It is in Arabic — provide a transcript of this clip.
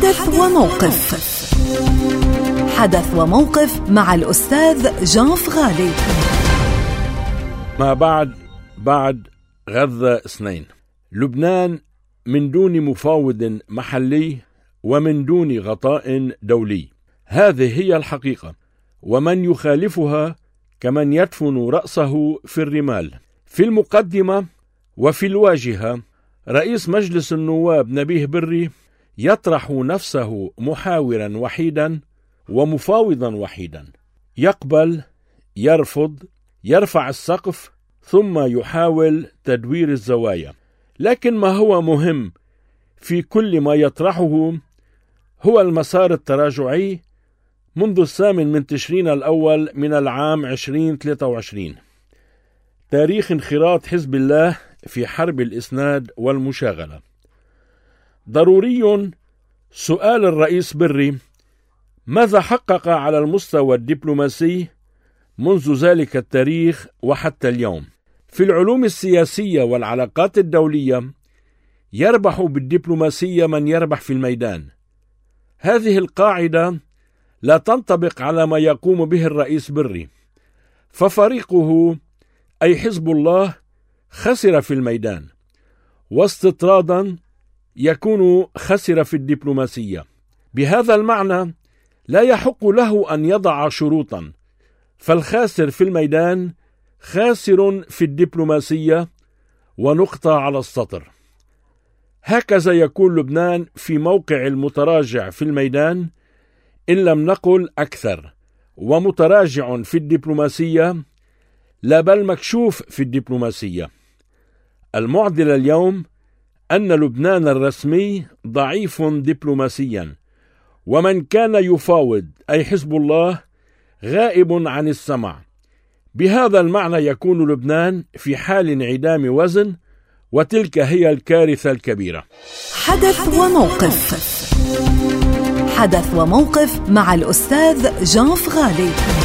حدث وموقف. حدث وموقف مع الأستاذ جان فغالي. ما بعد غزة 2. لبنان من دون مفاوض محلي ومن دون غطاء دولي، هذه هي الحقيقة، ومن يخالفها كمن يدفن رأسه في الرمال. في المقدمة وفي الواجهة رئيس مجلس النواب نبيه بري يطرح نفسه محاورا وحيدا ومفاوضا وحيدا، يقبل، يرفض، يرفع السقف، ثم يحاول تدوير الزوايا. لكن ما هو مهم في كل ما يطرحه هو المسار التراجعي منذ 8 تشرين الأول من العام 2023، تاريخ انخراط حزب الله في حرب الإسناد والمشاغلة. ضروري سؤال الرئيس بري: ماذا حقق على المستوى الدبلوماسي منذ ذلك التاريخ وحتى اليوم؟ في العلوم السياسية والعلاقات الدولية يربح بالدبلوماسية من يربح في الميدان. هذه القاعدة لا تنطبق على ما يقوم به الرئيس بري، ففريقه أي حزب الله خسر في الميدان، واستطرادا يكون خسر في الدبلوماسية. بهذا المعنى لا يحق له أن يضع شروطا، فالخاسر في الميدان خاسر في الدبلوماسية، ونقطة على السطر. هكذا يكون لبنان في موقع المتراجع في الميدان إن لم نقل أكثر، ومتراجع في الدبلوماسية، لا بل مكشوف في الدبلوماسية. المعضل اليوم أن لبنان الرسمي ضعيف دبلوماسيا، ومن كان يفاوض أي حزب الله غائب عن السمع. بهذا المعنى يكون لبنان في حال انعدام وزن، وتلك هي الكارثة الكبيرة. حدث وموقف. حدث وموقف مع الأستاذ جان فغالي.